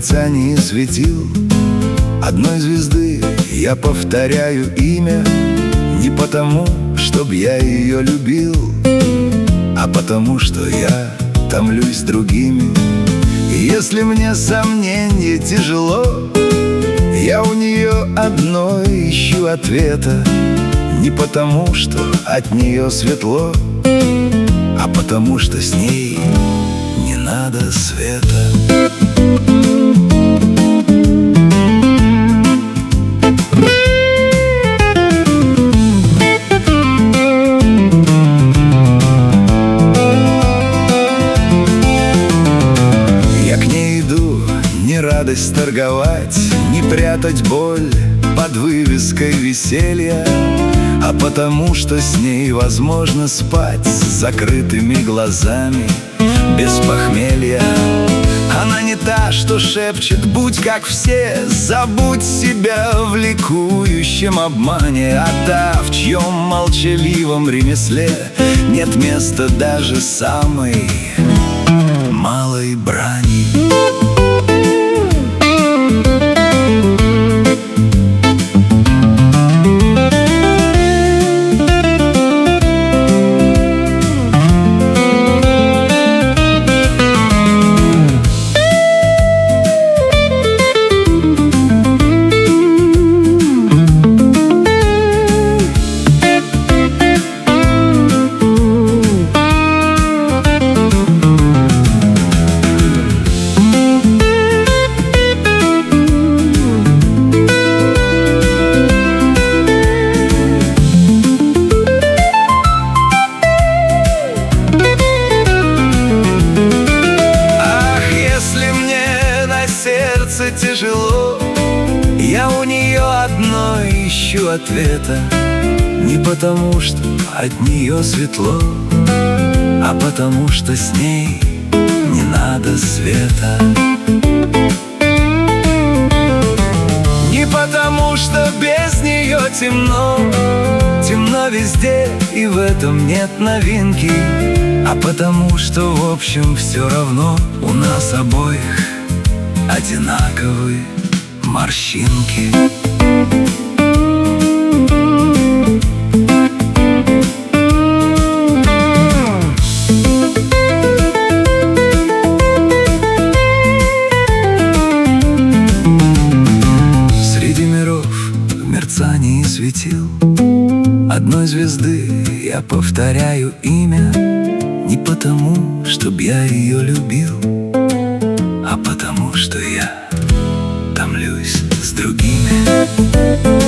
мерцании светил одной звезды я повторяю имя не потому, чтоб я ее любил, а потому, что я томлюсь другими. И если мне сомнение тяжело, я у нее одной ищу ответа. Не потому, что от нее светло, а потому, что с ней не надо света. Я к ней иду не радость торговать, не прятать боль под вывеской веселья, а потому, что с ней возможно спать с закрытыми глазами, без похмелья. Она не та, что шепчет: будь как все, забудь себя в ликующем обмане, а та, в чьем молчаливом ремесле нет места даже самой малой брани. Тяжело, я у нее одной ищу ответа. Не потому, что от нее светло, а потому, что с ней не надо света. Не потому, что без нее темно, темно везде, и в этом нет новинки, а потому, что в общем все равно у нас обоих одинаковые морщинки. Среди миров в мерцании светил одной звезды я повторяю имя не потому, чтоб я ее любил, а потому, что я томлюсь с другими.